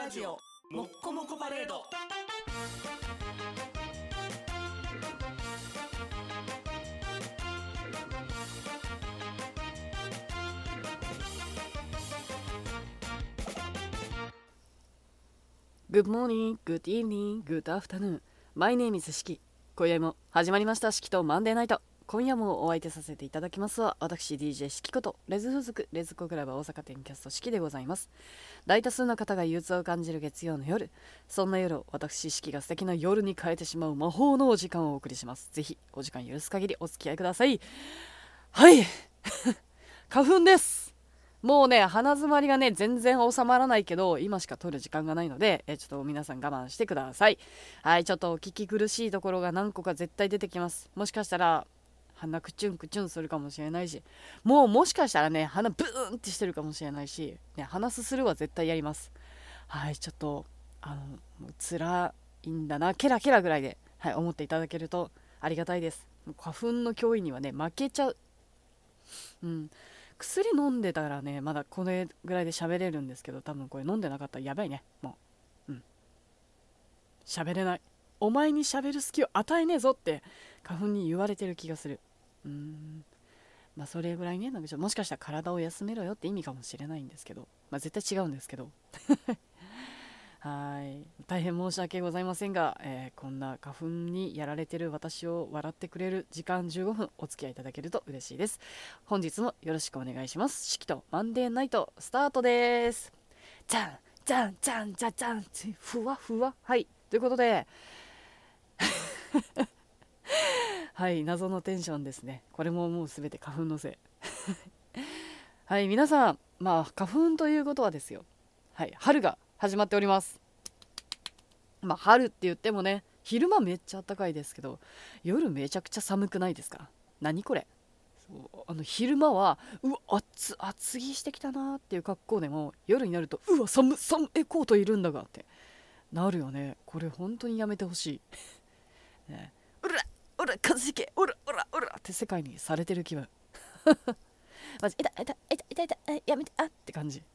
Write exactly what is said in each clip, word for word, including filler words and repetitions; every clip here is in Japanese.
ラジオもっこもこパレード。 Good morning, good evening, good afternoon. My name is しき。今夜も始まりましたしきとマンデーナイト。今夜もお相手させていただきますは私 ディージェー しきことレズ風俗レズコクラブ大阪店キャストしきでございます。大多数の方が憂鬱を感じる月曜の夜、そんな夜を私しきが素敵な夜に変えてしまう魔法のお時間をお送りします。ぜひお時間許す限りお付き合いください。はい花粉です。もうね、鼻づまりがね、全然収まらないけど、今しか撮る時間がないので、えちょっと皆さん我慢してください。はい、ちょっと聞き苦しいところが何個か絶対出てきます。もしかしたら、鼻クチュンクチュンするかもしれないし、もうもしかしたらね、鼻ブーンってしてるかもしれないし、ね、鼻すするは絶対やります。はい、ちょっと、あの、もう辛いんだな、ケラケラぐらいで、はい、思っていただけるとありがたいです。花粉の脅威にはね、負けちゃう。うん。薬飲んでたらね、まだこれぐらいで喋れるんですけど、多分これ飲んでなかったらやばいね。もう、うん。喋れない。お前に喋る隙を与えねえぞって花粉に言われてる気がする。うーん。まあそれぐらいね、なんかもしかしたら体を休めろよって意味かもしれないんですけど、まあ絶対違うんですけど。はい。大変申し訳ございませんが、えーこんな花粉にやられてる私を笑ってくれる時間じゅうごふんお付き合いいただけると嬉しいです。本日もよろしくお願いします。しきとマンデーナイトスタートです。じゃんじゃんじゃんじゃじゃんふわふわ。はい。ということで、はい、謎のテンションですね。これももうすべて花粉のせい。はい、皆さん、まあ花粉ということはですよ。はい、春が始まっております。まあ春って言ってもね、昼間めっちゃ暖かいですけど、夜めちゃくちゃ寒くないですか？何これ。そうあの昼間はうわ暑暑着してきたなーっていう格好でも、夜になるとうわ寒寒えコートいるんだがってなるよね。これ本当にやめてほしい、ね、うらうら風邪ひけうらうらうらって世界にされてる気分。マジ痛い痛い痛い痛い痛いやめてあって感じ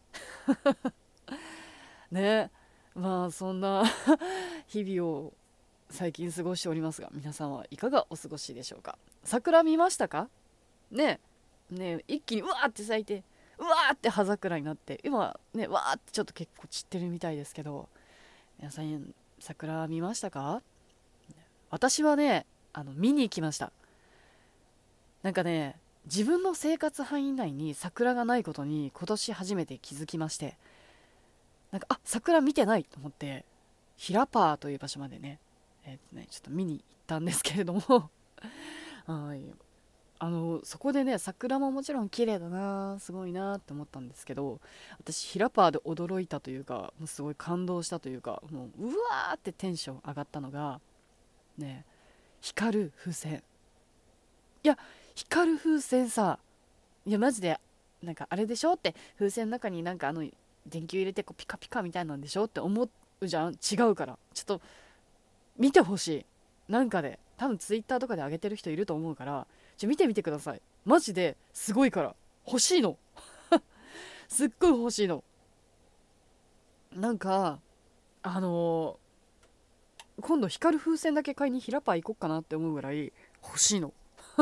ね。まあそんな日々を最近過ごしておりますが、皆さんはいかがお過ごしでしょうか？桜見ましたか？ねえねえ一気にうわーって咲いて、うわーって葉桜になって、今ねわーってちょっと結構散ってるみたいですけど、皆さん桜見ましたか？私はね、あの見に行きました。なんかね、自分の生活範囲内に桜がないことに今年初めて気づきまして、なんかあ桜見てないと思って、ヒラパーという場所までね、えーとねちょっと見に行ったんですけれどもはい、あのそこでね、桜ももちろん綺麗だな、すごいなって思ったんですけど、私ヒラパーで驚いたというか、もうすごい感動したというか、もううわーってテンション上がったのがね、光る風船。いや、光る風船さ、いやマジで、なんかあれでしょって、風船の中になんかあの電球入れてこうピカピカみたいなんでしょって思うじゃん。違うから、ちょっと見てほしい。なんかで多分ツイッターとかで上げてる人いると思うから、ちょ見てみてください。マジですごいから欲しいの。すっごい欲しいの。なんかあのー今度光る風船だけ買いにヒラパー行こっかなって思うぐらい欲しいの。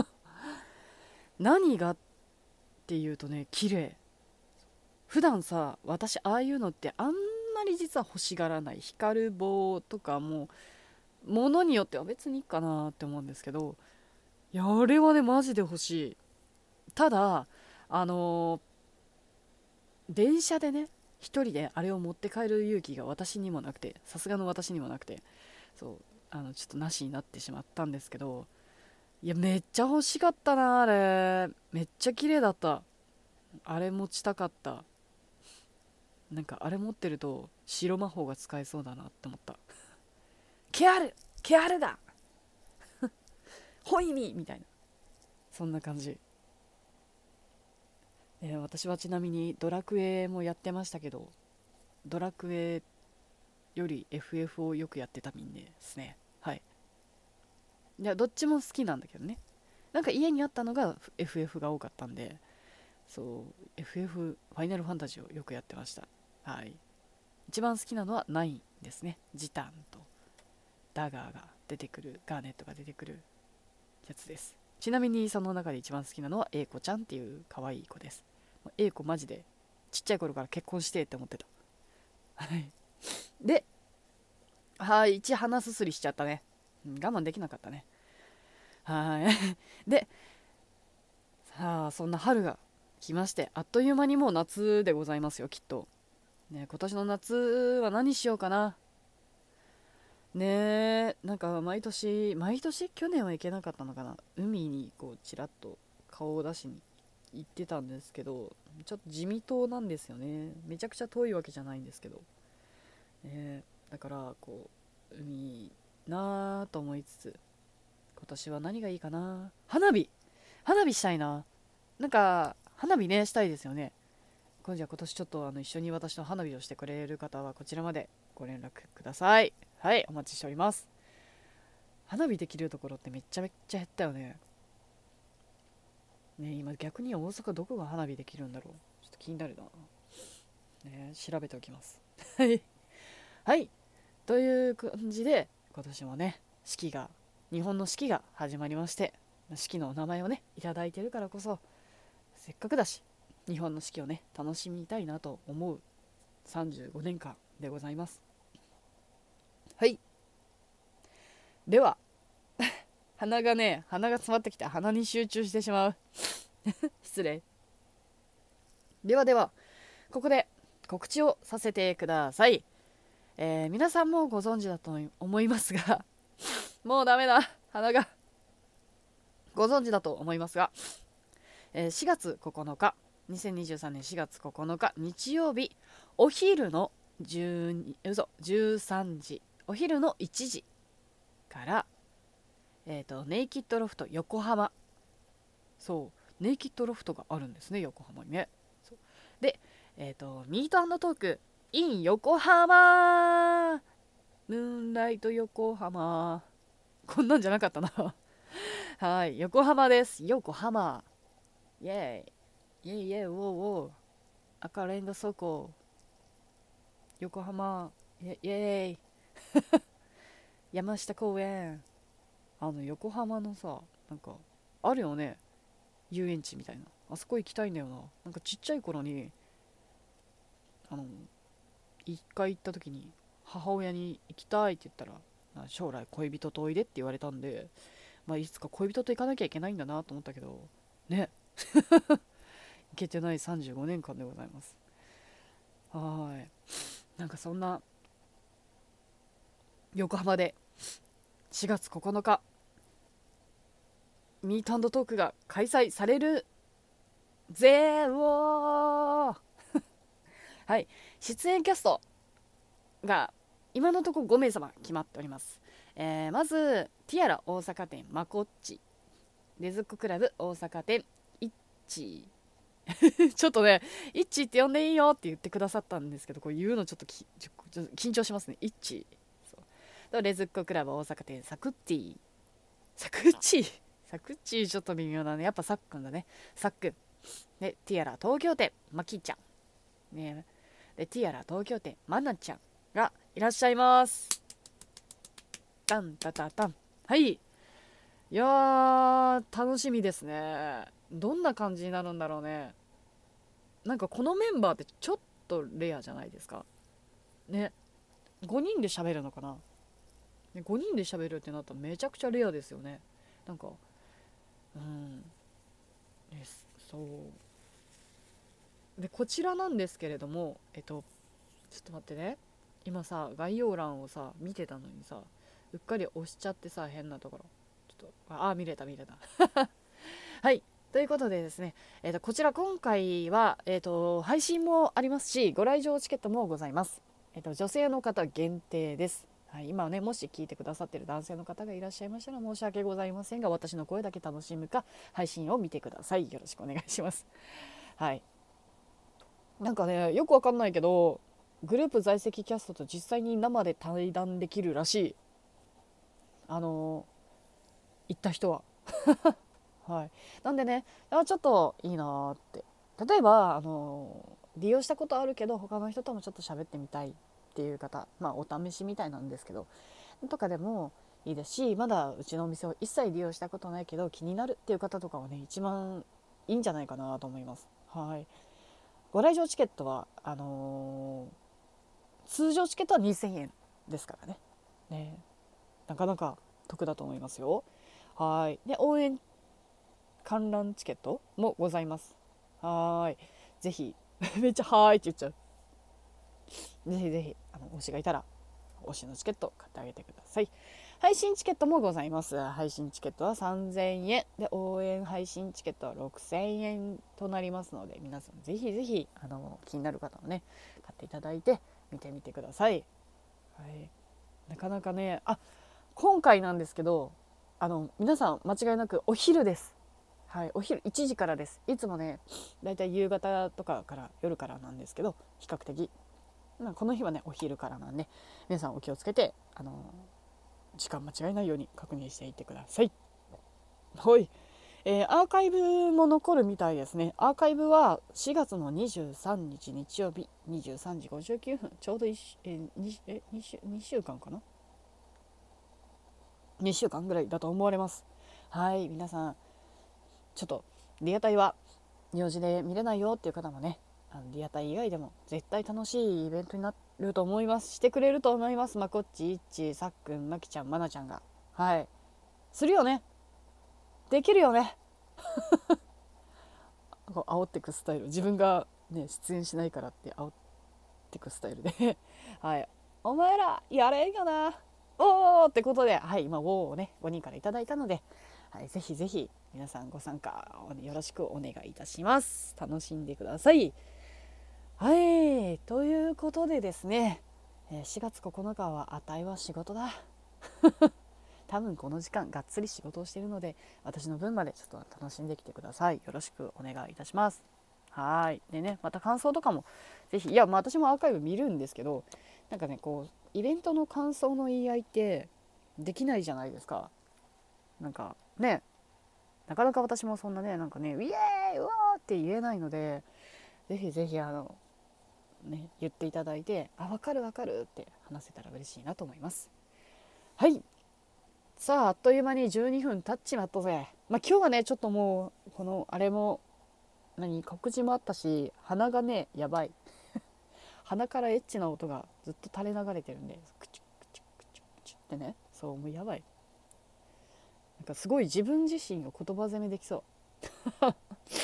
何がっていうとね、綺麗。普段さ、私ああいうのってあんまり実は欲しがらない。光る棒とかもものによっては別にいいかなって思うんですけど、いやあれはねマジで欲しい。ただあのー電車でね一人であれを持って帰る勇気が私にもなくて、さすがの私にもなくて、そうあのちょっとなしになってしまったんですけど、いやめっちゃ欲しかったな。あれめっちゃ綺麗だった。あれ持ちたかった。なんかあれ持ってると白魔法が使えそうだなって思った。ケアルケアルだホイミみたいな、そんな感じ。えー私はちなみにドラクエもやってましたけど、ドラクエより エフエフ をよくやってたみんですね。はい。いやどっちも好きなんだけどね、なんか家にあったのが エフエフ が多かったんで、そう エフエフ フファイナルファンタジーをよくやってました。はい。 一番好きなのはナインですね。ジタンとダガーが出てくる、ガーネットが出てくるやつです。ちなみにその中で一番好きなのはエイコちゃんっていう可愛い子です。エイコマジでちっちゃい頃から結婚してって思ってた。はいで、はい、一鼻すすりしちゃったね。うん我慢できなかったね。はいで、さあそんな春が来まして、あっという間にもう夏でございますよ、きっとね。今年の夏は何しようかなね。えなんか毎年毎年去年は行けなかったのかな、海にこうちらっと顔を出しに行ってたんですけど、ちょっと地味島なんですよね。めちゃくちゃ遠いわけじゃないんですけど、ね、だからこう海なぁと思いつつ、今年は何がいいかな。花火花火したいな。なんか花火ねしたいですよね。今じゃ今年ちょっとあの一緒に私の花火をしてくれる方はこちらまでご連絡ください。はい、お待ちしております。花火できるところってめっちゃめっちゃ減ったよね。ね、今逆に大阪どこが花火できるんだろう、ちょっと気になるな。ね、調べておきます。はいはい、という感じで今年もね四季が日本の四季が始まりまして、四季のお名前をねいただいてるからこそ、せっかくだし日本の四季をね楽しみたいなと思うさんじゅうごねんかんでございます。はい、では鼻がね鼻が詰まってきて鼻に集中してしまう失礼。ではではここで告知をさせてください。えー皆さんもご存知だと思いますがもうダメだ、鼻が。ご存知だと思いますが、えーしがつここのか、にせんにじゅうさんねんしがつここのか日曜日、お昼のじゅうに嘘じゅうさんじ、お昼のいちじから、えーと、ネイキッドロフト横浜、そうネイキッドロフトがあるんですね、横浜にね。そうで、えーと、ミート&トーク in 横浜、ムーンライト横浜、こんなんじゃなかったなはい、横浜です。横浜。イェイ。イェイイェイ、ウォーウォー。赤レンガ倉庫。横浜。イェイイェイ。山下公園。あの、横浜のさ、なんか、あるよね。遊園地みたいな。あそこ行きたいんだよな。なんかちっちゃい頃に、あの、一回行った時に、母親に行きたいって言ったら、将来恋人とおいでって言われたんで、まあ、いつか恋人と行かなきゃいけないんだなと思ったけど、ね。行けてないさんじゅうごねんかんでございます。はい。なんかそんな横浜でしがつここのかミート&トークが開催されるぜーおーはい、出演キャストが今のところごめいさま決まっております。えーまずティアラ大阪店まこっち、レズッククラブ大阪店イッチちょっとね、イッチって呼んでいいよって言ってくださったんですけど、これ言うのちょっときちょちょ緊張しますね。イッチ。そうとレズッククラブ大阪店サクッティ。サクッチー。サクッチーちょっと微妙だね。やっぱサックンだね。サックン。で、ティアラ東京店マキちゃん。ね、で、ティアラ東京店マナちゃんがいらっしゃいます。タンタタタン。はい。いやー、楽しみですね。どんな感じになるんだろうね。なんかこのメンバーってちょっとレアじゃないですかね。ごにんで喋るのかな、ね、ごにんで喋るってなったらめちゃくちゃレアですよね。なんかうんですそうで、こちらなんですけれども、えっとちょっと待ってね、今さ概要欄をさ見てたのにさ、うっかり押しちゃってさ、変なところちょっとああ見れた見れたはい、ということでですね、えー、とこちら今回は、えー、と配信もありますし、ご来場チケットもございます。えー、と女性の方限定です。はい、今ね、もし聞いてくださっている男性の方がいらっしゃいましたら申し訳ございませんが、私の声だけ楽しむか配信を見てください。よろしくお願いします。はい、なんかね、よくわかんないけどグループ在籍キャストと実際に生で対談できるらしい。あのー行った人ははい、なんでね、あちょっといいなーって。例えば、あのー利用したことあるけど他の人ともちょっと喋ってみたいっていう方、まあお試しみたいなんですけどとかでもいいですし、まだうちのお店を一切利用したことないけど気になるっていう方とかはね一番いいんじゃないかなと思います。はい、ご来場チケットはあのー、通常チケットはにせんえんですからね。ね、なかなか得だと思いますよ。はい、で応援観覧チケットもございます。はい、ぜひめっちゃはーいって言っちゃう。ぜひぜひあの推しがいたら推しのチケット買ってあげてください。配信チケットもございます。配信チケットはさんぜんえんで、応援配信チケットはろくせんえんとなりますので、皆さんぜひぜひあの気になる方はね買っていただいて見てみてください。はい、なかなかね、あ、今回なんですけど、あの皆さん間違いなくお昼です。はい、お昼いちじからです。いつもねだいたい夕方とかから夜からなんですけど、比較的この日はねお昼からなんで、皆さんお気をつけてあの時間間違いないように確認していってください。はい、えー、アーカイブも残るみたいですね。アーカイブはしがつのにじゅうさんにち日曜日にじゅうさんじごじゅうきゅうふん、ちょうど 1, えー 2, え 2, 週2週間かなにしゅうかんぐらいだと思われます。はい、皆さんちょっとリアタイは用事で見れないよっていう方もね、あのリアタイ以外でも絶対楽しいイベントになると思います。してくれると思います。まこっち、いっち、さっくん、まきちゃん、まなちゃんが、はいするよね、できるよねこう煽ってくスタイル、自分がね出演しないからって煽ってくスタイルではい、お前らやれんよなおーってことで、はい、今おーをねごにんからいただいたので、はい、ぜひぜひ皆さんご参加よろしくお願いいたします。楽しんでください。はい、ということでですね、しがつここのかはあたいは仕事だ多分この時間がっつり仕事をしているので、私の分までちょっと楽しんできてください。よろしくお願いいたします。はいでね、また感想とかもぜひ、いや、まあ、私もアーカイブ見るんですけど、なんかねこうイベントの感想の言い合いってできないじゃないですか。なんかね、なかなか私もそんなねなんかねイエーイうわーって言えないので、ぜひぜひあのね言っていただいて、あ、分かる分かるって話せたら嬉しいなと思います。はい、さああっという間にじゅうにふん経っちまったぜ。まあ今日はねちょっともうこのあれも何告知もあったし、鼻がねやばい鼻からエッチな音がずっと垂れ流れてるんで、クチュクチュクチュクチュってね、そうもうやばい、なんかすごい自分自身を言葉責めできそう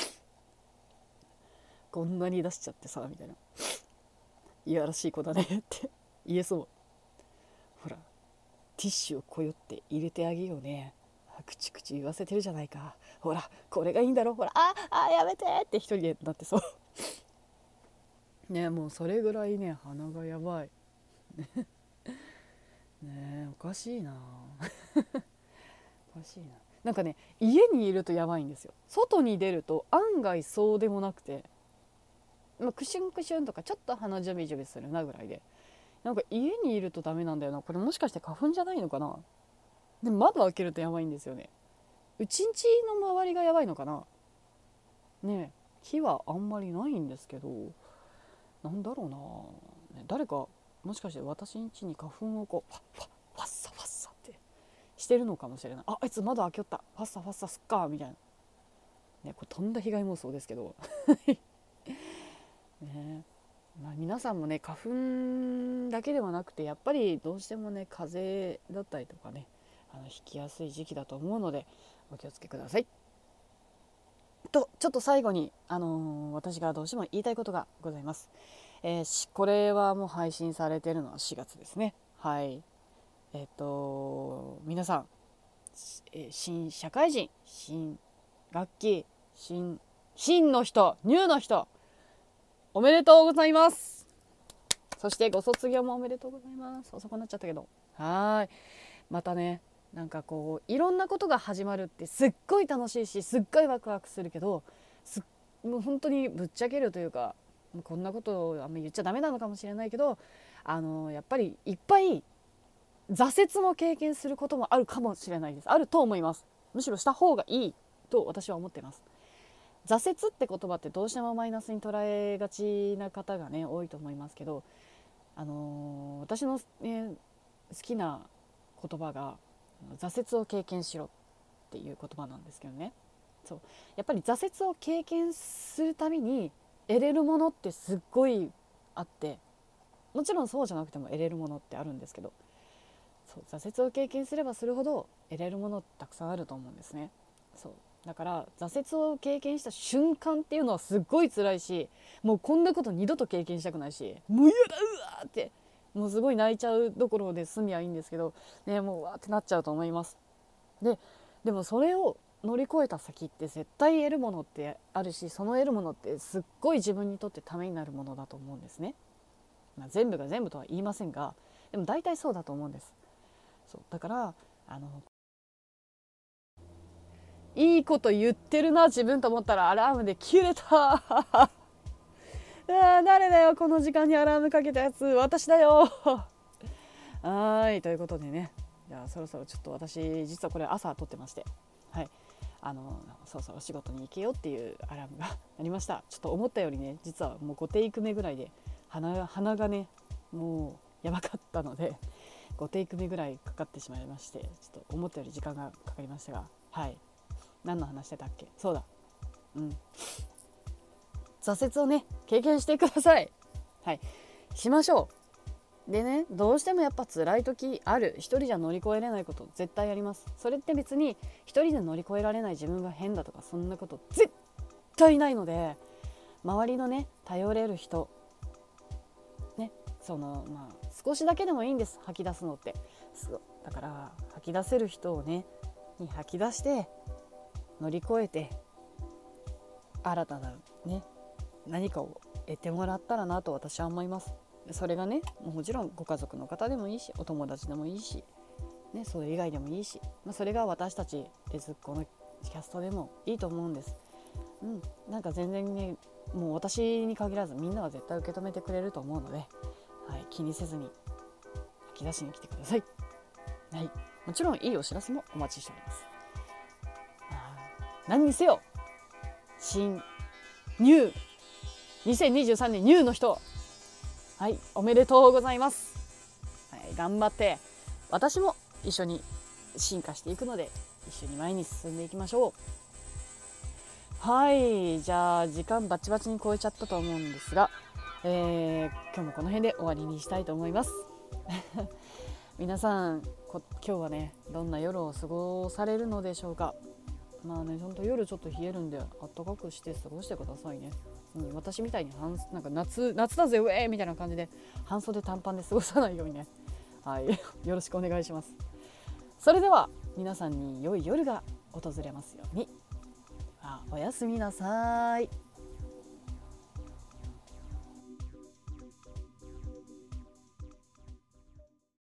こんなに出しちゃってさみたいな、いやらしい子だねって言えそう。ほらティッシュをこよって入れてあげようね、くちくち言わせてるじゃないか、ほらこれがいいんだろ、ほらああやめてって一人でなってそうね、もうそれぐらいね鼻がやばいねえ、おかしいなおかしいな。なんかね家にいるとやばいんですよ。外に出ると案外そうでもなくて、まあ、クシュンクシュンとかちょっと鼻ジュビジュビするなぐらいで、なんか家にいるとダメなんだよな。これもしかして花粉じゃないのかな。で窓開けるとやばいんですよね。うちんちの周りがやばいのかなね。え木はあんまりないんですけど、なんだろうな、ね、誰かもしかして私ん家に花粉をこうファッファッファッサファッサってしてるのかもしれない。あ、あいつ窓開けよった、ファッサファッサすっかみたいな、ね、これとんだ被害妄想ですけどね、まあ、皆さんもね花粉だけではなくてやっぱりどうしてもね風邪だったりとかね、あの引きやすい時期だと思うのでお気をつけください。とちょっと最後に、あのー私がどうしても言いたいことがございます。えーこれはもう配信されているのはしがつですね。はい、えっ、と皆さん、えー新社会人、新学期、新新の人、ニューの人、おめでとうございます。そしてご卒業もおめでとうございます。遅くなっちゃったけど、はい、またね、なんかこういろんなことが始まるってすっごい楽しいし、すっごいワクワクするけど、すもう本当にぶっちゃけるというか、こんなことをあんまり言っちゃダメなのかもしれないけど、あのやっぱりいっぱい挫折も経験することもあるかもしれないです。あると思います。むしろした方がいいと私は思っています。挫折って言葉ってどうしてもマイナスに捉えがちな方がね多いと思いますけど、 あのー私の、ね、好きな言葉が挫折を経験しろっていう言葉なんですけどね。そうやっぱり挫折を経験するたびに得れるものってすっごいあって、もちろんそうじゃなくても得れるものってあるんですけど、そう挫折を経験すればするほど得れるものってたくさんあると思うんですね。そうだから挫折を経験した瞬間っていうのはすっごい辛いし、もうこんなこと二度と経験したくないし、もう嫌だうわーってもうすごい泣いちゃうどころで済みはいいんですけどね、もううわーってなっちゃうと思います。ででもそれを乗り越えた先って絶対得るものってあるし、その得るものってすっごい自分にとってためになるものだと思うんですね。まあ、全部が全部とは言いませんが、でも大体そうだと思うんです。そうだからあのいいこと言ってるな自分と思ったらアラームで切れたあ誰だよこの時間にアラームかけたやつ、私だよはいということでね、じゃあそろそろちょっと私実はこれ朝撮ってまして、はいあのそろそろ仕事に行けよっていうアラームがありました。ちょっと思ったよりね、実はもうごテイク目ぐらいで鼻、鼻がねもうやばかったのでごテイク目ぐらいかかってしまいまして、ちょっと思ったより時間がかかりましたが、はい何の話してたっけ。そうだ、うん挫折をね経験してください。はいしましょう。でね、どうしてもやっぱ辛い時ある。一人じゃ乗り越えれないこと絶対あります。それって別に一人で乗り越えられない自分が変だとかそんなこと絶対ないので、周りのね頼れる人ね、そのまあ少しだけでもいいんです、吐き出すのって。そうだから吐き出せる人をねに吐き出して乗り越えて新たなね何かを得てもらったらなと私は思います。それがねもちろんご家族の方でもいいし、お友達でもいいし、ね、それ以外でもいいし、まあ、それが私たちレズっ子のキャストでもいいと思うんです。うん、なんか全然ねもう私に限らずみんなは絶対受け止めてくれると思うので、はい、気にせずに吐き出しに来てください。はい、もちろんいいお知らせもお待ちしております。何にせよ新ニューにせんにじゅうさんねんニューの人、はい、おめでとうございます。はい、頑張って私も一緒に進化していくので一緒に前に進んでいきましょう。はい、じゃあ時間バチバチに超えちゃったと思うんですが、えー、今日もこの辺で終わりにしたいと思います皆さんこ今日はねどんな夜を過ごされるのでしょうか。まあね、ほんと夜ちょっと冷えるんであったかくして過ごしてくださいね。うん、私みたいに半なんか 夏, 夏だぜウェーみたいな感じで半袖短パンで過ごさないようにね、はい、よろしくお願いします。それでは皆さんに良い夜が訪れますように。あ、おやすみなさい。